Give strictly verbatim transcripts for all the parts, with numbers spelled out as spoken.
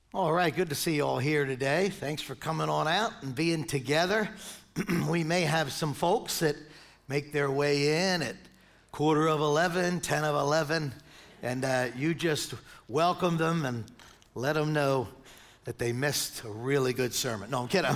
All right, good to see you all here today. Thanks for coming on out and being together. We may have some folks that make their way in at quarter of eleven, ten of eleven, and uh, you just welcome them and let them know that they missed a really good sermon. No, I'm kidding.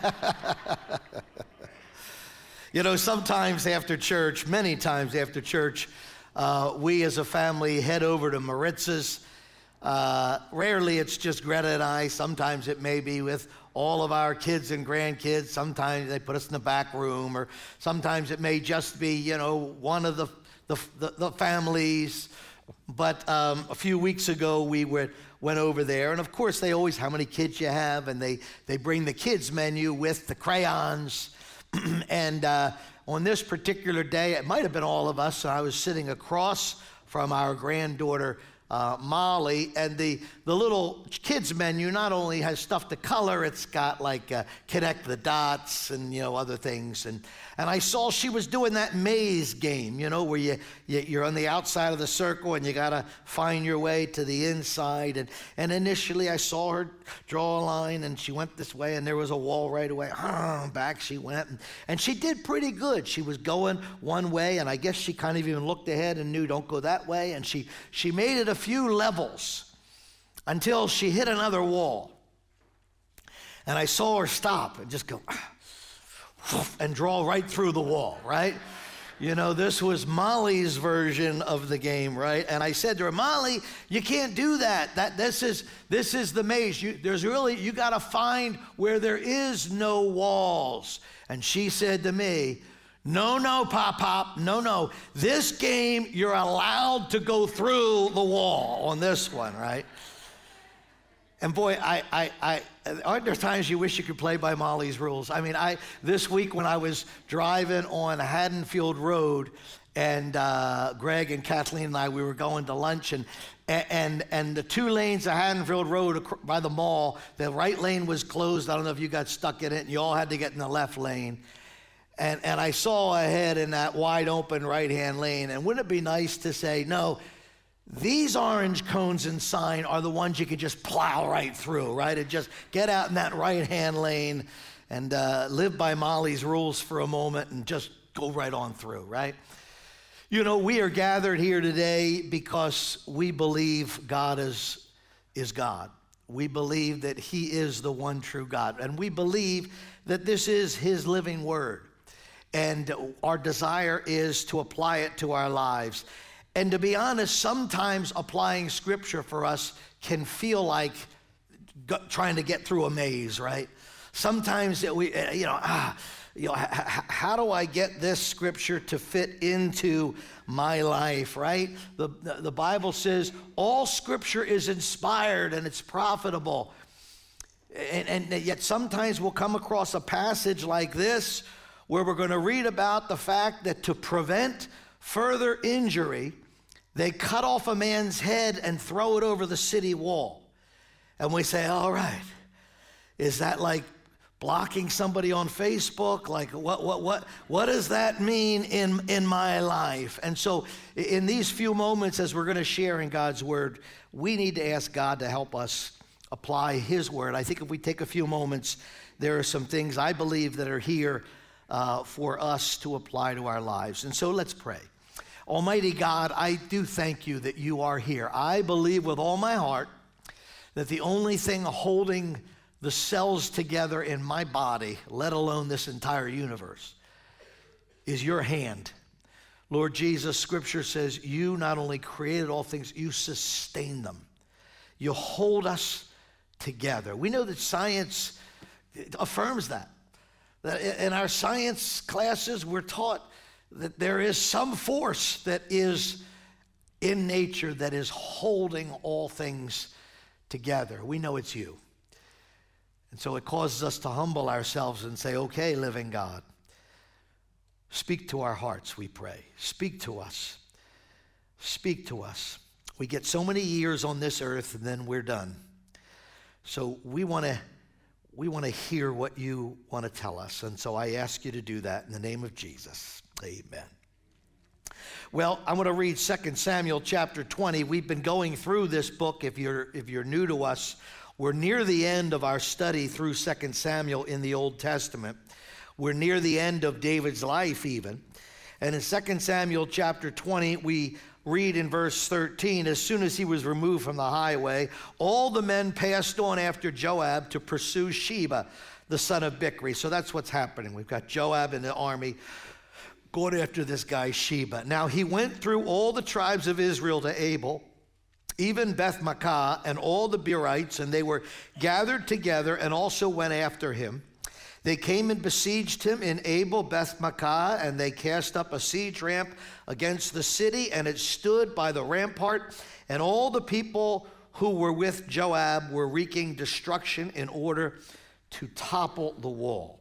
You know, sometimes after church, many times after church, uh, we as a family head over to Maritz's. Uh, rarely it's just Greta and I. Sometimes it may be with all of our kids and grandkids. Sometimes they put us in the back room, or sometimes it may just be, you know, one of the the, the, the families. But um, a few weeks ago we were, went over there, and of course they always, how many kids you have, and they, they bring the kids menu with the crayons. and uh, on this particular day, it might have been all of us, so I was sitting across from our granddaughter, Uh, Molly, and the, the little kids menu not only has stuff to color, it's got like uh, connect the dots and, you know, other things. And, and I saw she was doing that maze game, you know, where you, you, you're on the outside of the circle and you got to find your way to the inside. And, and initially I saw her draw a line and she went this way and there was a wall right away. Back she went. And, and she did pretty good. She was going one way, and I guess she kind of even looked ahead and knew don't go that way. And she, she made it a few levels until she hit another wall. And I saw her stop and just go and draw right through the wall, right? You know, this was Molly's version of the game, right? And I said to her, Molly, you can't do that. That this is this is the maze. You, there's really, you got to find where there is no walls. And she said to me, No, no, Pop Pop, no, no. This game, you're allowed to go through the wall on this one, right? And boy, I, I, I, aren't there times you wish you could play by Molly's rules? I mean, I this week when I was driving on Haddonfield Road, and uh, Greg and Kathleen and I, we were going to lunch, and and and the two lanes of Haddonfield Road by the mall, the right lane was closed. I don't know if you got stuck in it, and you all had to get in the left lane. And and I saw ahead in that wide open right-hand lane, and wouldn't it be nice to say, no, these orange cones and sign are the ones you could just plow right through, right? And just get out in that right-hand lane and uh, live by Molly's rules for a moment and just go right on through, right? You know, we are gathered here today because we believe God is, is God. We believe that he is the one true God. And we believe that this is his living word. And our desire is to apply it to our lives. And to be honest, sometimes applying scripture for us can feel like go, trying to get through a maze, right? Sometimes that we, you know, ah, you know, h- h- how do I get this scripture to fit into my life, right? The, the, the Bible says all scripture is inspired and it's profitable. And, and yet sometimes we'll come across a passage like this where we're going to read about the fact that to prevent further injury, they cut off a man's head and throw it over the city wall. And we say, all right, is that like blocking somebody on Facebook? Like what what what what does that mean in, in my life? And so in these few moments as we're going to share in God's word, we need to ask God to help us apply his word. I think if we take a few moments, there are some things I believe that are here uh, for us to apply to our lives. And so let's pray. Almighty God, I do thank you that you are here. I believe with all my heart that the only thing holding the cells together in my body, let alone this entire universe, is your hand. Lord Jesus, scripture says you not only created all things, you sustain them. You hold us together. We know that science affirms that. That in our science classes, we're taught that there is some force that is in nature that is holding all things together. We know it's you. And so it causes us to humble ourselves and say, okay, living God, speak to our hearts, we pray. Speak to us. Speak to us. We get so many years on this earth and then we're done. So we want to we want to hear what you want to tell us. And so I ask you to do that in the name of Jesus. Amen. Well, I'm going to read Second Samuel chapter twenty. We've been going through this book, if you're if you're new to us, We're near the end of our study through Second Samuel in the Old Testament. We're near the end of David's life even. And in Second Samuel chapter twenty, we read in verse thirteen, as soon as he was removed from the highway, all the men passed on after Joab to pursue Sheba, the son of Bichri. So that's what's happening. We've got Joab and the army going after this guy Sheba. Now he went through all the tribes of Israel to Abel, even Beth-Makkah and all the Berites, and they were gathered together and also went after him. They came and besieged him in Abel Beth-Makkah, and they cast up a siege ramp against the city, and it stood by the rampart, and all the people who were with Joab were wreaking destruction in order to topple the wall.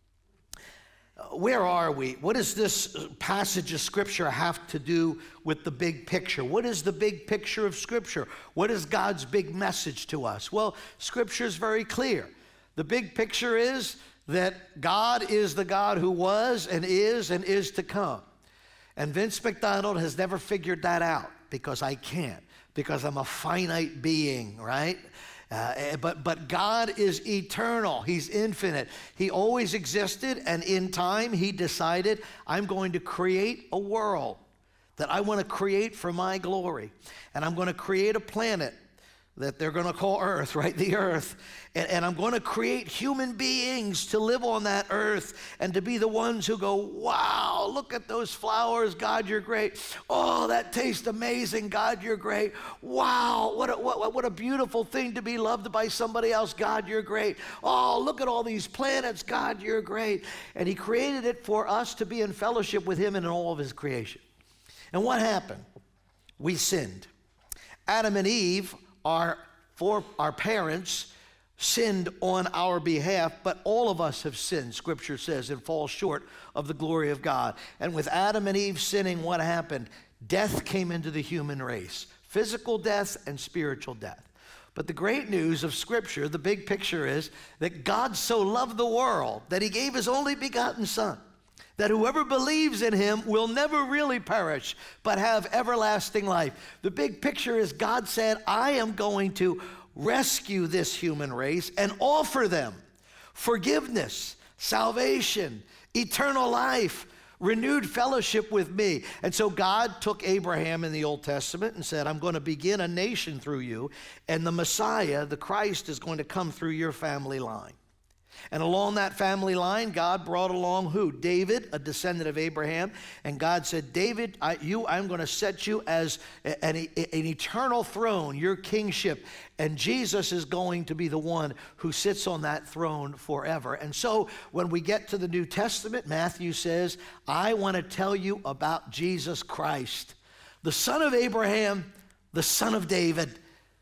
Where are we? What does this passage of Scripture have to do with the big picture? What is the big picture of Scripture? What is God's big message to us? Well, Scripture is very clear. The big picture is that God is the God who was and is and is to come. And Vince McDonald has never figured that out, because I can't, because I'm a finite being, right? Uh, but, but God is eternal. He's infinite. He always existed, and in time he decided, I'm going to create a world that I want to create for my glory. And I'm going to create a planet that they're going to call Earth, right? The Earth. And, and I'm going to create human beings to live on that earth and to be the ones who go, wow, look at those flowers. God, you're great. Oh, that tastes amazing. God, you're great. Wow, what a, what, what a beautiful thing to be loved by somebody else. God, you're great. Oh, look at all these planets. God, you're great. And he created it for us to be in fellowship with him and in all of his creation. And what happened? We sinned. Adam and Eve, our, for our parents, sinned on our behalf, but all of us have sinned, Scripture says, and fall short of the glory of God. And with Adam and Eve sinning, what happened? Death came into the human race, physical death and spiritual death. But the great news of Scripture, the big picture, is that God so loved the world that he gave his only begotten Son, that whoever believes in him will never really perish, but have everlasting life. The big picture is God said, I am going to rescue this human race and offer them forgiveness, salvation, eternal life, renewed fellowship with me. And so God took Abraham in the Old Testament and said, I'm going to begin a nation through you, and the Messiah, the Christ, is going to come through your family line. And along that family line, God brought along who? David, a descendant of Abraham. And God said, David, I, you, I'm going to set you as an, an eternal throne, your kingship. And Jesus is going to be the one who sits on that throne forever. And so when we get to the New Testament, Matthew says, I want to tell you about Jesus Christ, the son of Abraham, the son of David.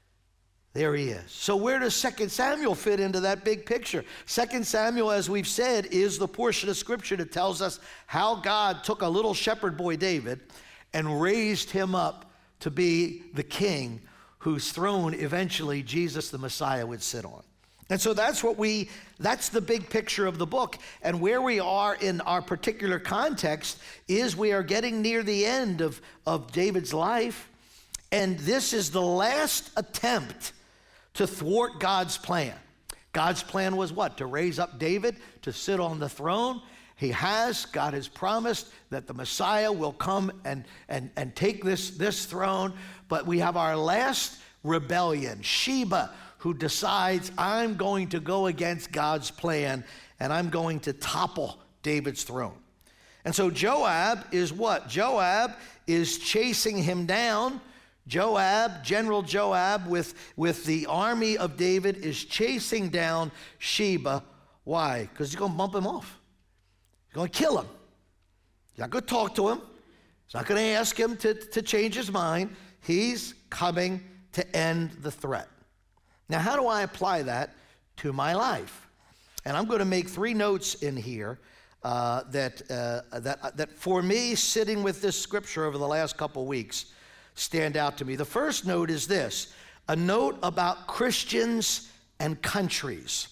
There he is. So where does Second Samuel fit into that big picture? Second Samuel, as we've said, is the portion of Scripture that tells us how God took a little shepherd boy, David, and raised him up to be the king whose throne eventually Jesus the Messiah would sit on. And so that's what we, that's the big picture of the book. And where we are in our particular context is we are getting near the end of, of David's life. And this is the last attempt to thwart God's plan. God's plan was what? To raise up David to sit on the throne. He has. God has promised that the Messiah will come and, and, and take this, this throne. But we have our last rebellion, Sheba, who decides, I'm going to go against God's plan and I'm going to topple David's throne. And so Joab is what? Joab is chasing him down. Joab, General Joab, with, with the army of David, is chasing down Sheba. Why? Because he's going to bump him off. He's going to kill him. He's not going to talk to him. He's not going to ask him to, to change his mind. He's coming to end the threat. Now, how do I apply that to my life? And I'm going to make three notes in here uh, that, uh, that, that for me, sitting with this scripture over the last couple weeks, stand out to me. The first note is this, a note about Christians and countries,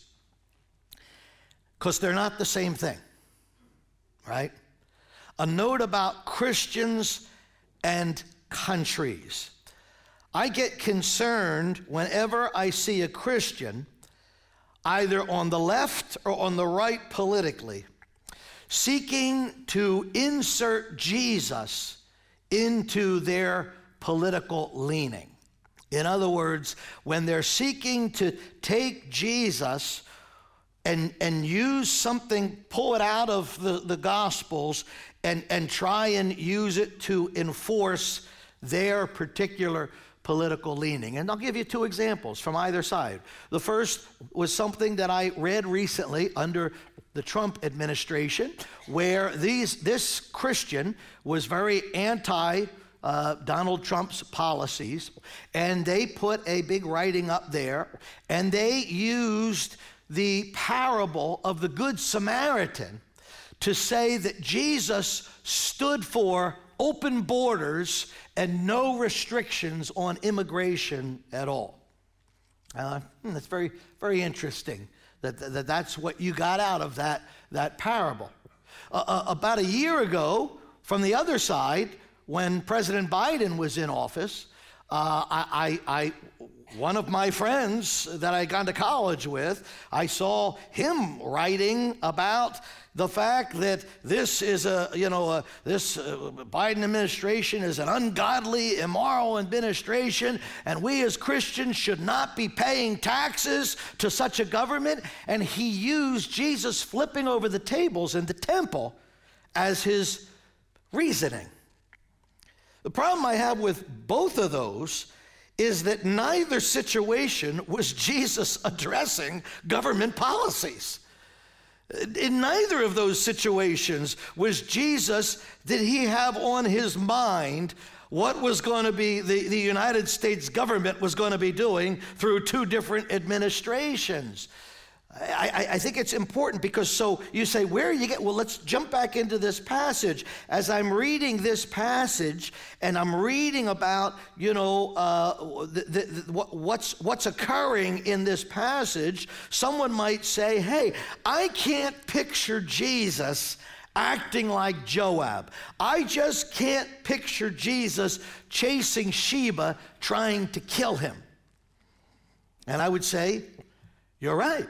because they're not the same thing, right? A note about Christians and countries. I get concerned whenever I see a Christian, either on the left or on the right politically, seeking to insert Jesus into their political leaning. In other words, when they're seeking to take Jesus and, and use something, pull it out of the, the Gospels and, and try and use it to enforce their particular political leaning. And I'll give you two examples from either side. The first was something that I read recently under the Trump administration, where these this Christian was very anti uh, Donald Trump's policies, and they put a big writing up there, and they used the parable of the Good Samaritan to say that Jesus stood for open borders and no restrictions on immigration at all. Uh, hmm, that's very, very interesting that, that that's what you got out of that, that parable. Uh, uh, about a year ago, from the other side, when President Biden was in office, uh, I, I, I one of my friends that I got to college with, I saw him writing about the fact that this is a, you know, a, this uh, Biden administration is an ungodly, immoral administration, and we as Christians should not be paying taxes to such a government. And he used Jesus flipping over the tables in the temple as his reasoning. The problem I have with both of those is that neither situation was Jesus addressing government policies. In neither of those situations was Jesus, did he have on his mind what was going to be, the, the United States government was going to be doing through two different administrations. I, I think it's important because so you say, where you get, well, let's jump back into this passage. As I'm reading this passage and I'm reading about, you know, uh, the, the, the, what's, what's occurring in this passage, someone might say, hey, I can't picture Jesus acting like Joab. I just can't picture Jesus chasing Sheba, trying to kill him. And I would say, you're right.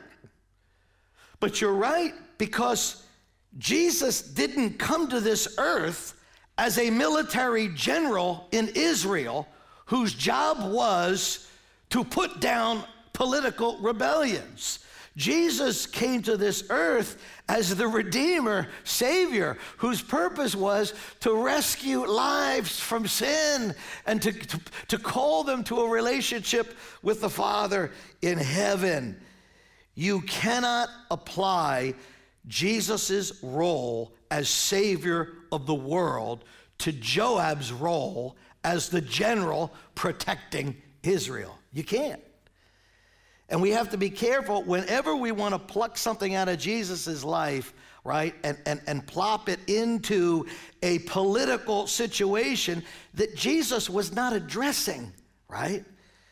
But you're right, because Jesus didn't come to this earth as a military general in Israel whose job was to put down political rebellions. Jesus came to this earth as the Redeemer, Savior, whose purpose was to rescue lives from sin and to, to, to call them to a relationship with the Father in heaven. You cannot apply Jesus' role as Savior of the world to Joab's role as the general protecting Israel. You can't. And we have to be careful whenever we want to pluck something out of Jesus' life, right, and, and, and plop it into a political situation that Jesus was not addressing, right?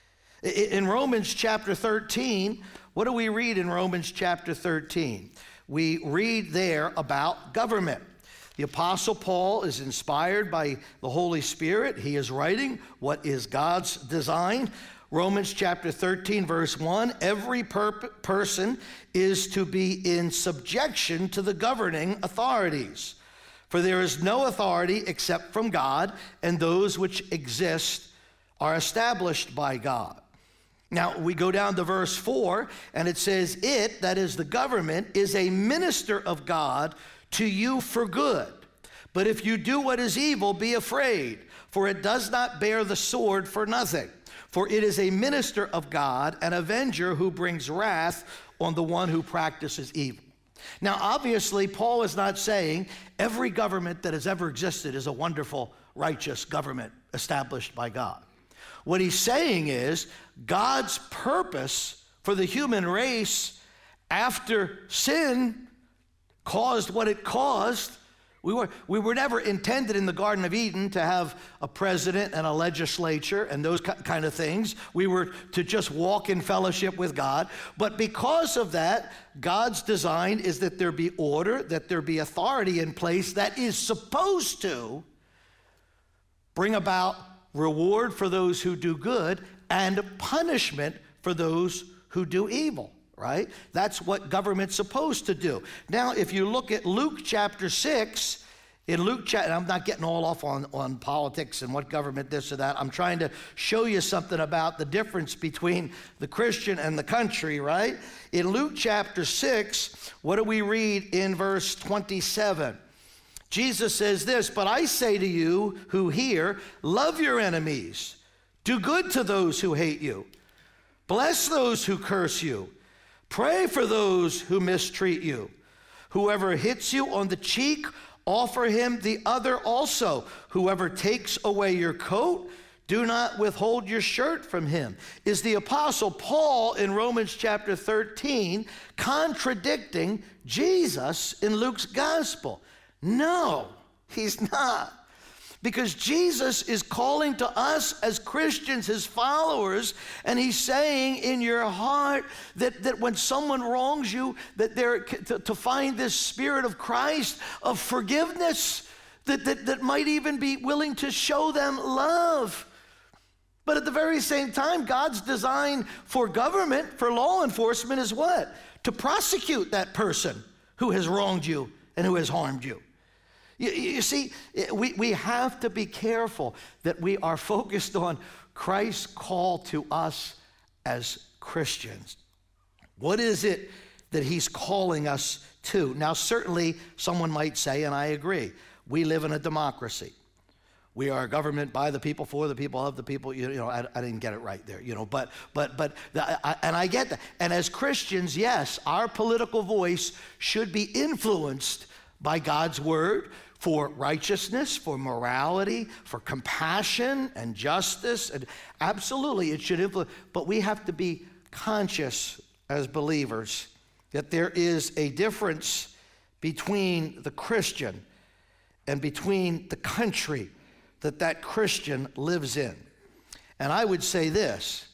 In Romans chapter thirteen, what do we read in Romans chapter thirteen? We read there about government. The Apostle Paul is inspired by the Holy Spirit. He is writing what is God's design. Romans chapter thirteen, verse one, every per- person is to be in subjection to the governing authorities. For there is no authority except from God, and those which exist are established by God. Now, we go down to verse four, and it says, it, that is the government, is a minister of God to you for good. But if you do what is evil, be afraid, for it does not bear the sword for nothing. For it is a minister of God, an avenger who brings wrath on the one who practices evil. Now, obviously, Paul is not saying every government that has ever existed is a wonderful, righteous government established by God. What he's saying is God's purpose for the human race after sin caused what it caused. We were, we were never intended in the Garden of Eden to have a president and a legislature and those kind of things. We were to just walk in fellowship with God. But because of that, God's design is that there be order, that there be authority in place that is supposed to bring about reward for those who do good and punishment for those who do evil, right? That's what government's supposed to do. Now, if you look at Luke chapter six, in Luke chapter, I'm not getting all off on, on politics and what government this or that. I'm trying to show you something about the difference between the Christian and the country, right? In Luke chapter six, what do we read in verse twenty-seven? Jesus says this, "But I say to you who hear, love your enemies, do good to those who hate you, bless those who curse you, pray for those who mistreat you. Whoever hits you on the cheek, offer him the other also. Whoever takes away your coat, do not withhold your shirt from him." Is the Apostle Paul in Romans chapter thirteen contradicting Jesus in Luke's gospel? No, he's not. Because Jesus is calling to us as Christians, his followers, and he's saying in your heart that, that when someone wrongs you, that they're to, to find this spirit of Christ, of forgiveness, that, that, that might even be willing to show them love. But at the very same time, God's design for government, for law enforcement is what? To prosecute that person who has wronged you and who has harmed you. You, you see, we, we have to be careful that we are focused on Christ's call to us as Christians. What is it that he's calling us to? Now, certainly someone might say, and I agree, we live in a democracy. We are a government by the people, for the people, of the people. You, you know, I, I didn't get it right there, you know, but, but, but, the, I, and I get that. And as Christians, yes, our political voice should be influenced by God's word for righteousness, for morality, for compassion and justice. And absolutely, it should influence. But we have to be conscious as believers that there is a difference between the Christian and between the country that that Christian lives in. And I would say this: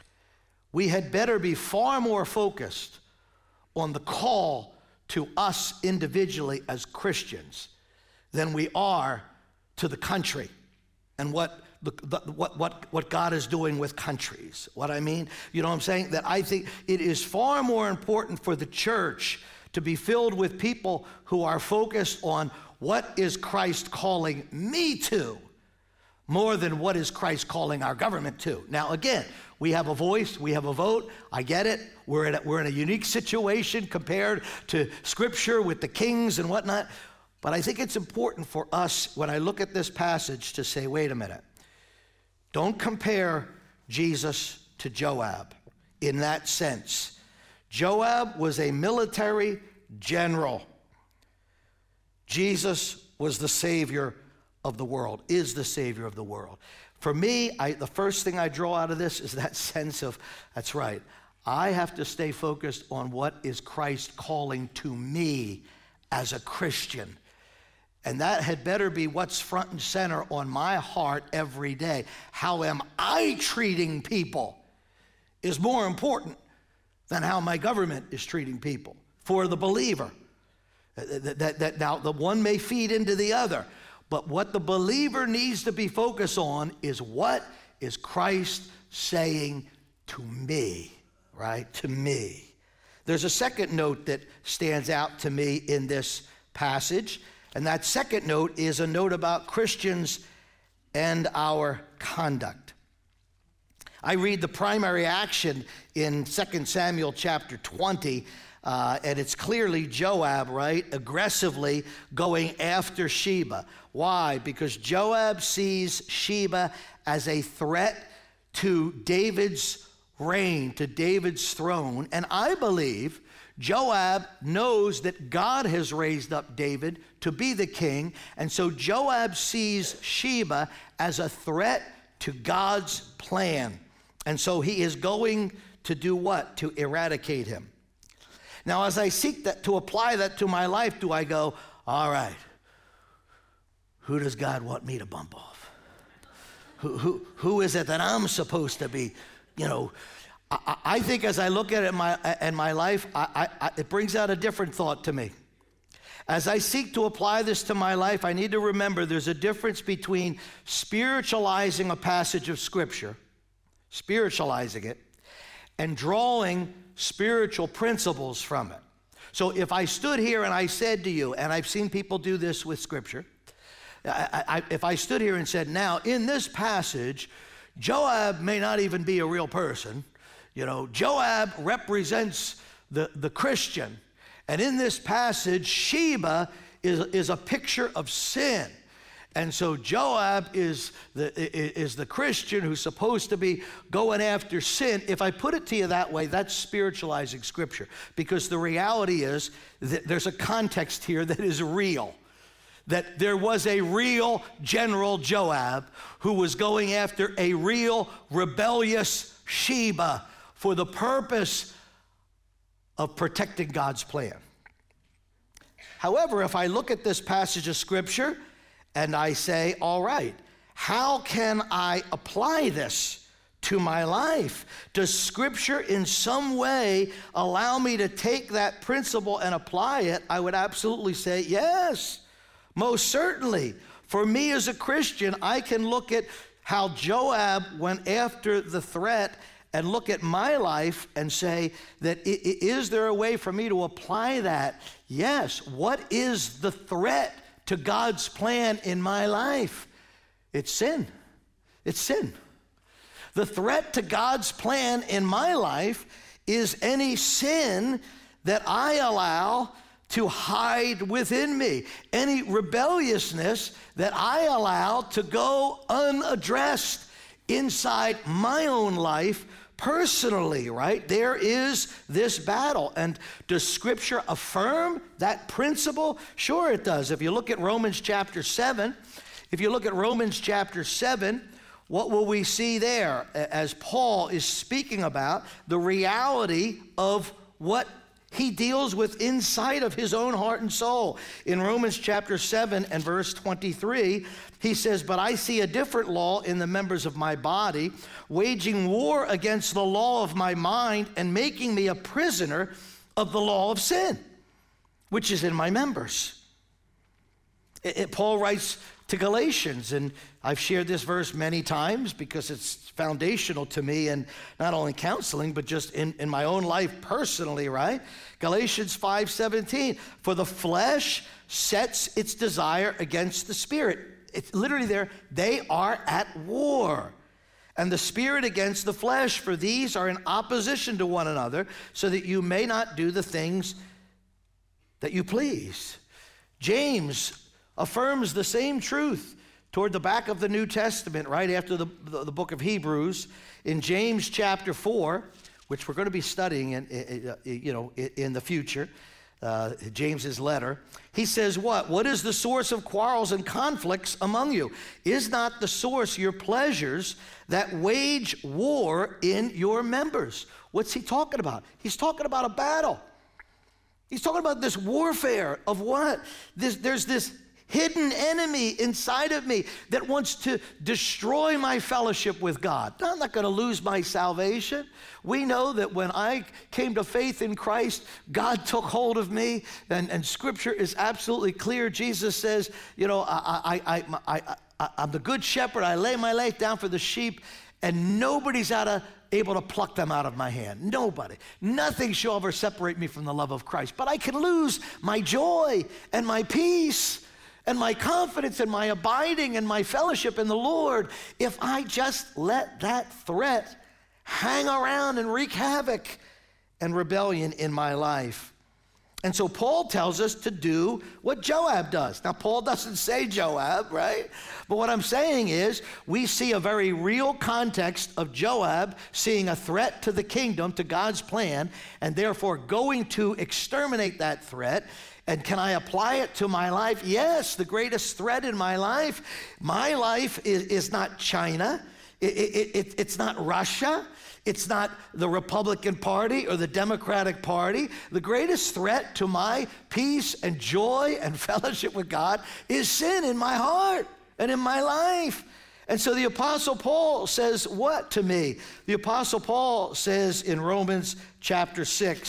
we had better be far more focused on the call to us individually as Christians than we are to the country and what the, the, what what what God is doing with countries. What I mean, you know what I'm saying? That I think it is far more important for the church to be filled with people who are focused on what is Christ calling me to, more than what is Christ calling our government to. Now, again, we have a voice, we have a vote. I get it. We're in a, we're in a unique situation compared to Scripture with the kings and whatnot. But I think it's important for us, when I look at this passage, to say, wait a minute. Don't compare Jesus to Joab in that sense. Joab was a military general. Jesus was the Savior of the world, is the Savior of the world. For me, I, the first thing I draw out of this is that sense of, that's right, I have to stay focused on what is Christ calling to me as a Christian. And that had better be what's front and center on my heart every day. How am I treating people is more important than how my government is treating people for the believer. That, that, that now the one may feed into the other, but what the believer needs to be focused on is what is Christ saying to me, right? To me. There's a second note that stands out to me in this passage, and that second note is a note about Christians and our conduct. I read the primary action in Second Samuel chapter twenty, uh, and it's clearly Joab, right, aggressively going after Sheba. Why? Because Joab sees Sheba as a threat to David's reign, to David's throne, and I believe Joab knows that God has raised up David to be the king, and so Joab sees Sheba as a threat to God's plan. And so he is going to do what? To eradicate him. Now, as I seek that to apply that to my life, do I go, all right, who does God want me to bump off? Who, who, who is it that I'm supposed to be, you know, I, I think as I look at it in my, in my life, I, I, it brings out a different thought to me. As I seek to apply this to my life, I need to remember there's a difference between spiritualizing a passage of Scripture, spiritualizing it, and drawing spiritual principles from it. So if I stood here and I said to you, and I've seen people do this with Scripture, I, I, if I stood here and said, now in this passage, Joab may not even be a real person. You know, Joab represents the, the Christian. And in this passage, Sheba is, is a picture of sin. And so Joab is the, is the Christian who's supposed to be going after sin. If I put it to you that way, that's spiritualizing Scripture. Because the reality is that there's a context here that is real. That there was a real General Joab who was going after a real rebellious Sheba for the purpose of protecting God's plan. However, if I look at this passage of Scripture and I say, all right, how can I apply this to my life? Does Scripture in some way allow me to take that principle and apply it? I would absolutely say yes, most certainly. For me as a Christian, I can look at how Joab went after the threat and look at my life and say that, is there a way for me to apply that? Yes. What is the threat to God's plan in my life? It's sin. It's sin. The threat to God's plan in my life is any sin that I allow to hide within me, any rebelliousness that I allow to go unaddressed inside my own life personally, right? There is this battle. And does Scripture affirm that principle? Sure it does. If you look at Romans chapter seven, if you look at Romans chapter seven, what will we see there as Paul is speaking about the reality of what he deals with inside of his own heart and soul? In Romans chapter seven and verse twenty-three, he says, but I see a different law in the members of my body, waging war against the law of my mind and making me a prisoner of the law of sin, which is in my members. It, it, Paul writes to Galatians, and I've shared this verse many times because it's foundational to me, and not only counseling, but just in, in my own life personally, right? Galatians five seventeen, for the flesh sets its desire against the spirit. It's literally there, they are at war. And the spirit against the flesh, for these are in opposition to one another, so that you may not do the things that you please. James affirms the same truth toward the back of the New Testament, right after the, the, the book of Hebrews, in James chapter four, which we're going to be studying in, in, you know, in the future, uh, James's letter. He says what? What is the source of quarrels and conflicts among you? Is not the source your pleasures that wage war in your members? What's he talking about? He's talking about a battle. He's talking about this warfare of what? This, there's this hidden enemy inside of me that wants to destroy my fellowship with God. I'm not going to lose my salvation. We know that when I came to faith in Christ, God took hold of me, and, and Scripture is absolutely clear. Jesus says, you know, I, I, I, I, I, I'm the good shepherd. I lay my life down for the sheep, and nobody's out of able to pluck them out of my hand. Nobody. Nothing shall ever separate me from the love of Christ. But I can lose my joy and my peace and my confidence and my abiding and my fellowship in the Lord if I just let that threat hang around and wreak havoc and rebellion in my life. And so Paul tells us to do what Joab does. Now, Paul doesn't say Joab, right? But what I'm saying is we see a very real context of Joab seeing a threat to the kingdom, to God's plan, and therefore going to exterminate that threat. And can I apply it to my life? Yes, the greatest threat in my life. My life is, is not China. It, it, it, it's not Russia. It's not the Republican Party or the Democratic Party. The greatest threat to my peace and joy and fellowship with God is sin in my heart and in my life. And so the Apostle Paul says what to me? The Apostle Paul says in Romans chapter six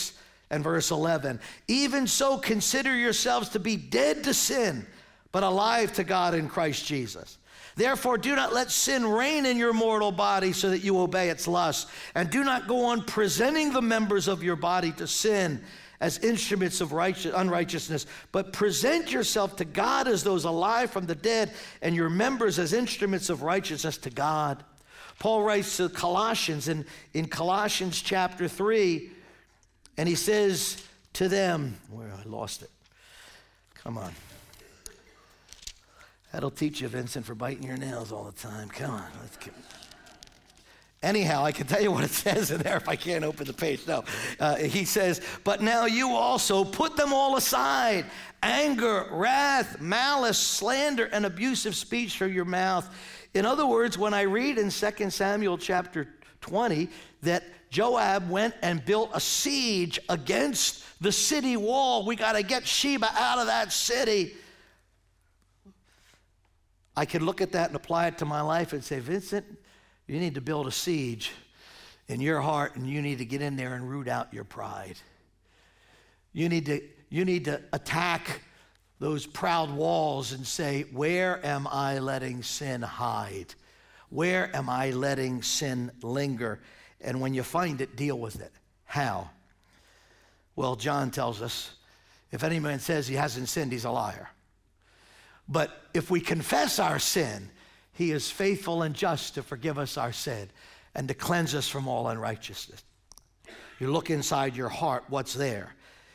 and verse eleven. Even so, consider yourselves to be dead to sin, but alive to God in Christ Jesus. Therefore, do not let sin reign in your mortal body so that you obey its lusts. And do not go on presenting the members of your body to sin as instruments of righteous, unrighteousness, but present yourself to God as those alive from the dead, and your members as instruments of righteousness to God. Paul writes to Colossians in, in Colossians chapter three, and he says to them, where I lost it. Come on. That'll teach you, Vincent, for biting your nails all the time. Come on, let's keep it. Anyhow, I can tell you what it says in there if I can't open the page. No, uh, he says, but now you also put them all aside. Anger, wrath, malice, slander, and abusive speech from your mouth. In other words, when I read in Second Samuel chapter twenty that Joab went and built a siege against the city wall, we got to get Sheba out of that city. I could look at that and apply it to my life and say, Vincent, you need to build a siege in your heart, and you need to get in there and root out your pride. You need to, you need to attack those proud walls and say, where am I letting sin hide? Where am I letting sin linger? And when you find it, deal with it. How? Well, John tells us, if any man says he hasn't sinned, he's a liar. But if we confess our sin, he is faithful and just to forgive us our sin and to cleanse us from all unrighteousness. You look inside your heart, what's there?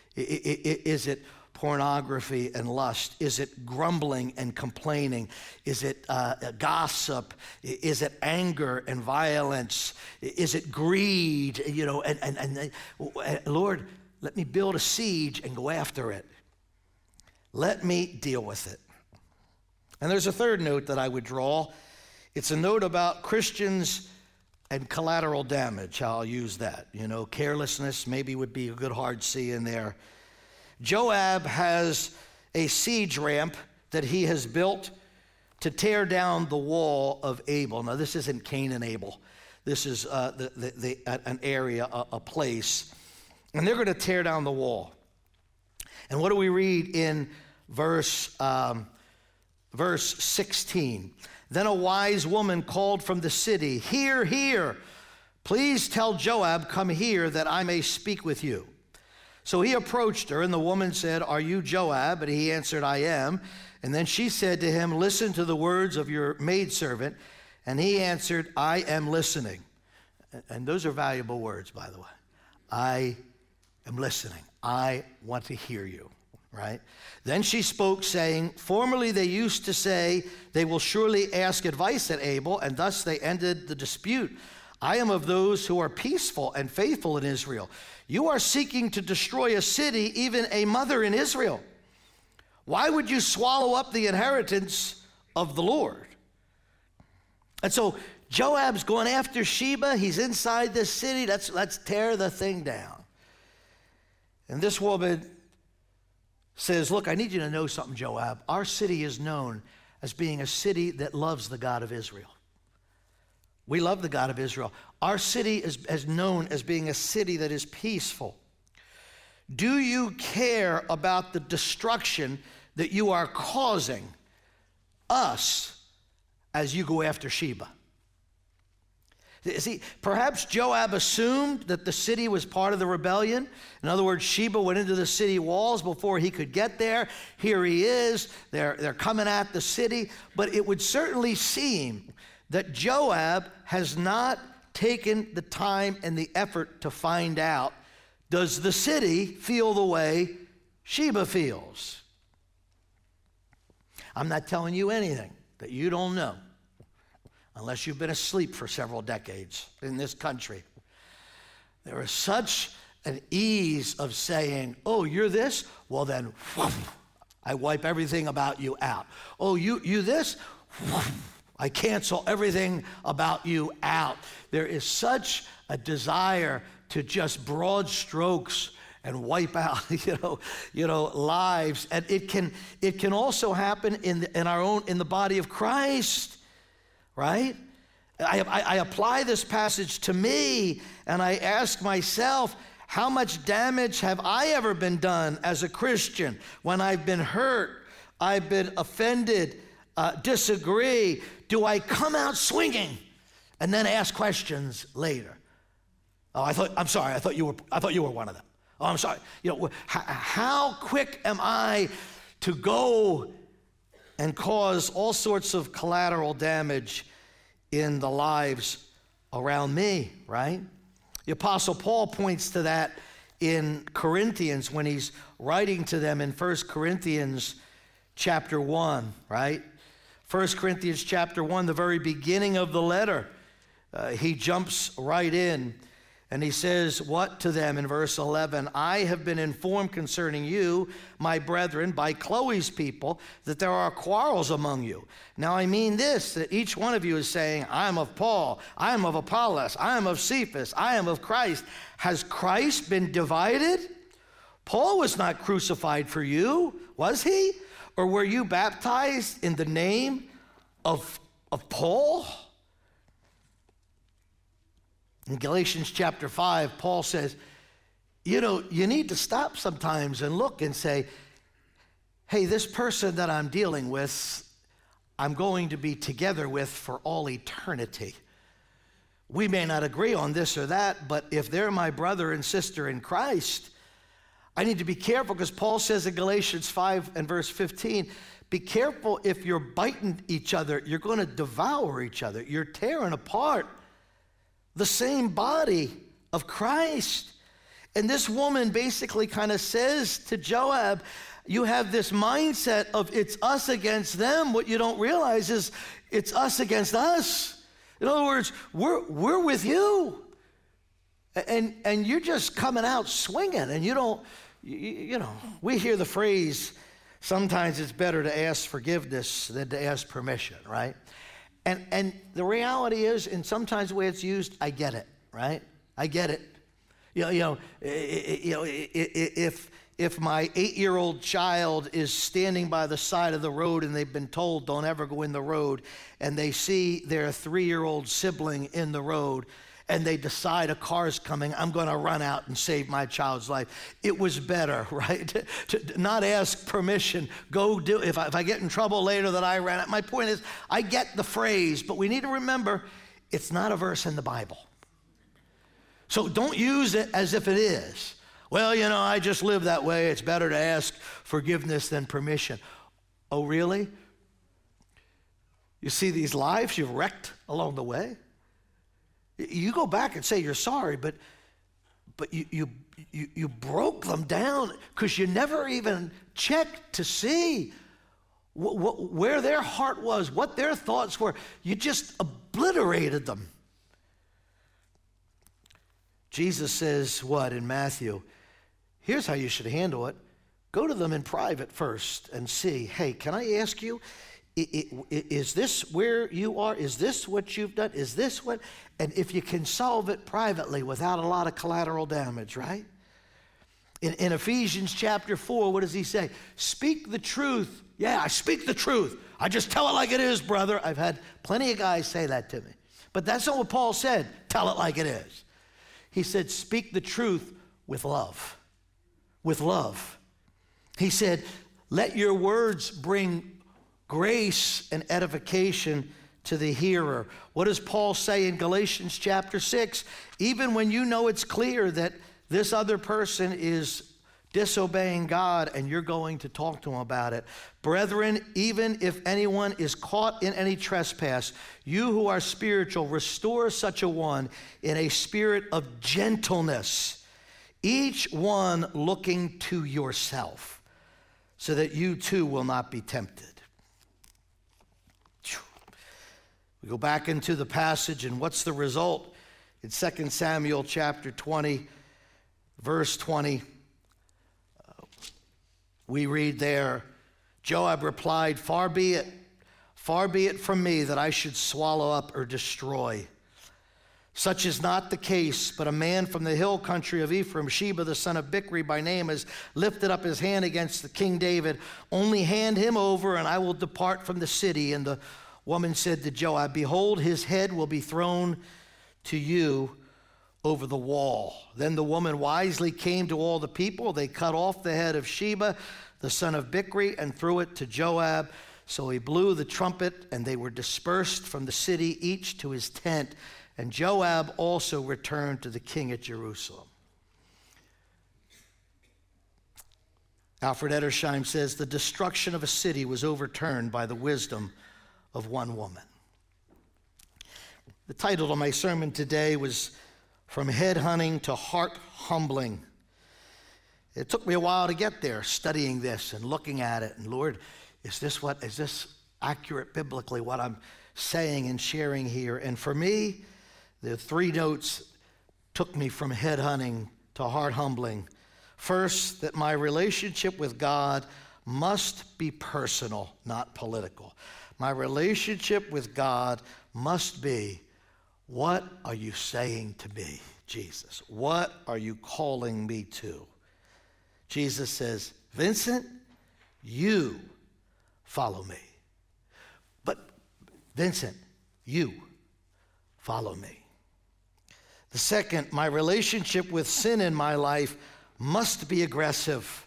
Is it pornography and lust? Is it grumbling and complaining? Is it uh, gossip? Is it anger and violence? Is it greed? You know, and, and, and uh, Lord, let me build a siege and go after it. Let me deal with it. And there's a third note that I would draw. It's a note about Christians and collateral damage. I'll use that. You know, carelessness maybe would be a good hard C in there. Joab has a siege ramp that he has built to tear down the wall of Abel. Now, this isn't Cain and Abel. This is uh, the, the, the, an area, a, a place. And they're going to tear down the wall. And what do we read in verse um, Verse sixteen, then a wise woman called from the city, hear, hear, please tell Joab, come here that I may speak with you. So he approached her, and the woman said, are you Joab? And he answered, I am. And then she said to him, listen to the words of your maidservant. And he answered, I am listening. And those are valuable words, by the way. I am listening. I want to hear you. Right? Then she spoke, saying, formerly they used to say, they will surely ask advice at Abel, and thus they ended the dispute. I am of those who are peaceful and faithful in Israel. You are seeking to destroy a city, even a mother in Israel. Why would you swallow up the inheritance of the Lord? And so Joab's going after Sheba. He's inside this city. Let's, let's tear the thing down. And this woman says, look, I need you to know something, Joab. Our city is known as being a city that loves the God of Israel. We love the God of Israel. Our city is, is known as being a city that is peaceful. Do you care about the destruction that you are causing us as you go after Sheba? See, perhaps Joab assumed that the city was part of the rebellion. In other words, Sheba went into the city walls before he could get there. Here he is. They're, they're coming at the city. But it would certainly seem that Joab has not taken the time and the effort to find out, does the city feel the way Sheba feels? I'm not telling you anything that you don't know, unless you've been asleep for several decades in this country. There is such an ease of saying, oh, you're this? Well, then, whoosh, I wipe everything about you out. Oh, you, you this? Whoosh, I cancel everything about you out. There is such a desire to just broad strokes and wipe out, you know, you know, lives. And it can, it can also happen in, the, in our own, in the body of Christ. Right? I, I, I apply this passage to me, and I ask myself, How much damage have I ever been done as a Christian when I've been hurt, I've been offended, uh, disagree? Do I come out swinging and then ask questions later? Oh, I thought, I'm sorry, I thought you were, I thought you were one of them. Oh, I'm sorry. You know, how, how quick am I to go and cause all sorts of collateral damage in the lives around me, right? The Apostle Paul points to that in Corinthians when he's writing to them in First Corinthians chapter one, right? First Corinthians chapter one, the very beginning of the letter, uh, he jumps right in and he says, what to them in verse eleven? I have been informed concerning you, my brethren, by Chloe's people, that there are quarrels among you. Now I mean this, that each one of you is saying, I am of Paul, I am of Apollos, I am of Cephas, I am of Christ. Has Christ been divided? Paul was not crucified for you, was he? Or were you baptized in the name of, of Paul? In Galatians chapter five, Paul says, you know, you need to stop sometimes and look and say, hey, this person that I'm dealing with, I'm going to be together with for all eternity. We may not agree on this or that, but if they're my brother and sister in Christ, I need to be careful, because Paul says in Galatians five and verse fifteen, be careful if you're biting each other, you're going to devour each other. You're tearing apart the same body of Christ. And this woman basically kind of says to Joab, you have this mindset of it's us against them. What you don't realize is it's us against us. In other words, we're, we're with you. And, and you're just coming out swinging, and you don't, you, you know, we hear the phrase, sometimes it's better to ask forgiveness than to ask permission, right? And and the reality is, and sometimes the way it's used, I get it, right? I get it. You know, you know, you know, if if my eight-year-old child is standing by the side of the road and they've been told don't ever go in the road, and they see their three-year-old sibling in the road, and they decide a car's coming, I'm going to run out and save my child's life. It was better, right, to, to not ask permission. Go do, if I, if I get in trouble later that I ran out. My point is, I get the phrase, but we need to remember, it's not a verse in the Bible. So don't use it as if it is. Well, you know, I just live that way. It's better to ask forgiveness than permission. Oh, really? You see these lives you've wrecked along the way? You go back and say you're sorry, but but you you you, you broke them down because you never even checked to see wh- wh- where their heart was, what their thoughts were. You just obliterated them. Jesus says what in Matthew? Here's how you should handle it. Go to them in private first and see, hey, can I ask you, is this where you are? Is this what you've done? Is this what? And if you can solve it privately without a lot of collateral damage, right? In, in Ephesians chapter four, what does he say? Speak the truth. Yeah, I speak the truth. I just tell it like it is, brother. I've had plenty of guys say that to me. But that's not what Paul said. Tell it like it is. He said, speak the truth with love. With love. He said, let your words bring grace and edification to the hearer. What does Paul say in Galatians chapter six? Even when you know it's clear that this other person is disobeying God and you're going to talk to him about it. Brethren, even if anyone is caught in any trespass, you who are spiritual, restore such a one in a spirit of gentleness, each one looking to yourself, so that you too will not be tempted. We go back into the passage, and what's the result? In Second Samuel chapter twenty, verse twenty, uh, we read there, Joab replied, far be it, far be it from me that I should swallow up or destroy. Such is not the case, but a man from the hill country of Ephraim, Sheba the son of Bichri by name, has lifted up his hand against the King David. Only hand him over, and I will depart from the city. And the woman said to Joab, behold, his head will be thrown to you. over the wall. Then the woman wisely came to all the people. They cut off the head of Sheba, the son of Bichri, and threw it to Joab. So he blew the trumpet, and they were dispersed from the city, each to his tent. And Joab also returned to the king at Jerusalem. Alfred Edersheim says, the destruction of a city was overturned by the wisdom of one woman. The title of my sermon today was From Headhunting to Heart Humbling. It took me a while to get there, studying this and looking at it. And Lord, is this what, is this accurate biblically, what I'm saying and sharing here? And for me, the three notes took me from headhunting to heart humbling. First, that my relationship with God must be personal, not political. My relationship with God must be, what are you saying to me, Jesus? What are you calling me to? Jesus says, Vincent, you follow me. But Vincent, you follow me. The second, my relationship with sin in my life must be aggressive.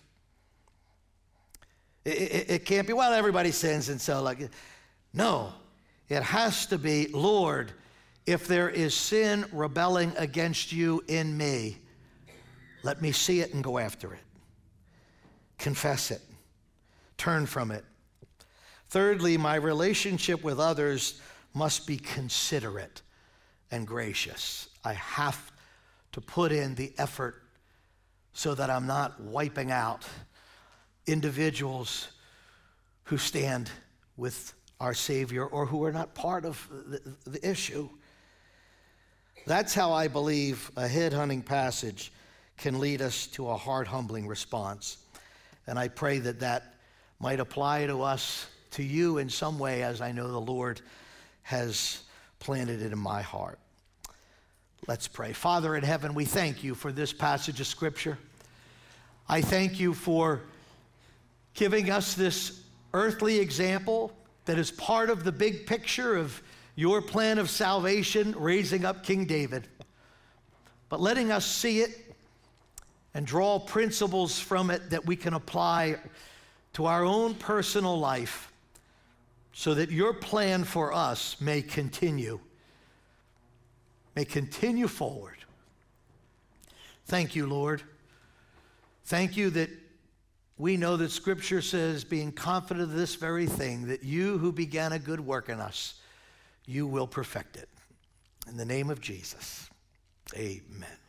It, it, it can't be, well, everybody sins, and so like, no, it has to be, Lord, if there is sin rebelling against you in me, let me see it and go after it. Confess it. Turn from it. Thirdly, my relationship with others must be considerate and gracious. I have to put in the effort so that I'm not wiping out individuals who stand with our Savior or who are not part of the, the issue. That's how I believe a head-hunting passage can lead us to a heart-humbling response. And I pray that that might apply to us, to you in some way, as I know the Lord has planted it in my heart. Let's pray. Father in heaven, we thank you for this passage of Scripture. I thank you for giving us this earthly example that is part of the big picture of your plan of salvation, raising up King David. But letting us see it and draw principles from it that we can apply to our own personal life so that your plan for us may continue, may continue forward. Thank you, Lord. Thank you that we know that Scripture says, being confident of this very thing, that you who began a good work in us, you will perfect it. In the name of Jesus, amen.